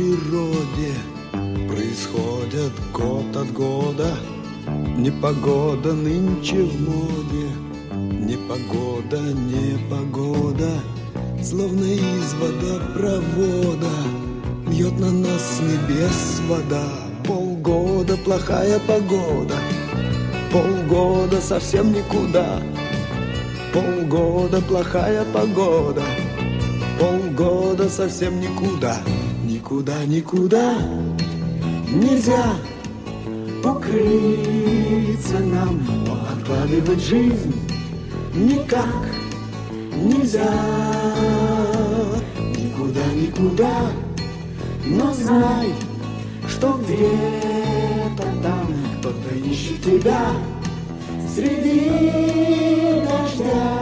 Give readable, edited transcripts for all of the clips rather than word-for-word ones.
природе происходят год от года. Непогода нынче в моде, непогода, непогода, словно из водопровода льет на нас с небес вода. Полгода плохая погода, полгода совсем никуда. Полгода плохая погода, полгода совсем никуда. Никуда, никуда нельзя укрыться нам, но откладывать жизнь никак нельзя. Никуда, никуда, но знай, что где-то там кто-то ищет тебя среди дождя.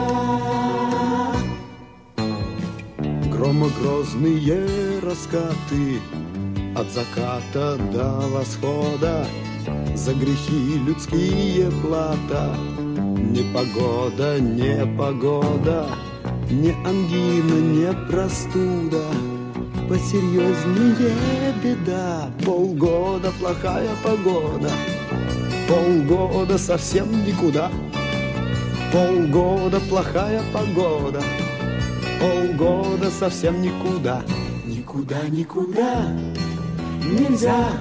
Громогрозные раскаты от заката до восхода, за грехи людские плата. Непогода, непогода, не ангина, не простуда, посерьезнее беда. Полгода плохая погода, полгода совсем никуда. Полгода плохая погода, полгода совсем никуда. Никуда, никуда нельзя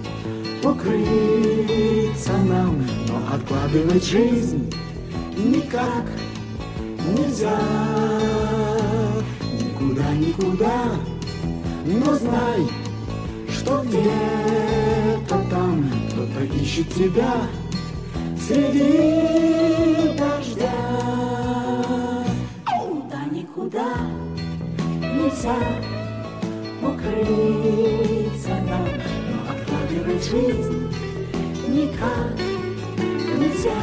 укрыться нам, но откладывать жизнь никак нельзя. Никуда, никуда, но знай, что где-то там кто-то ищет тебя среди дождя. Никуда, никуда нельзя укрыться нам, но откладывать жизнь никак нельзя.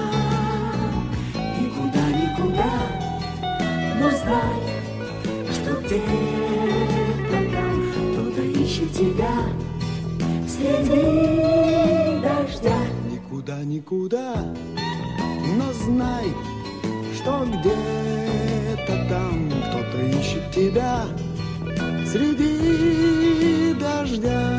Никуда, никуда, но знай, что где-то там кто-то ищет тебя среди дождя. Никуда, никуда, но знай, что где-то там кто-то ищет тебя среди дождя.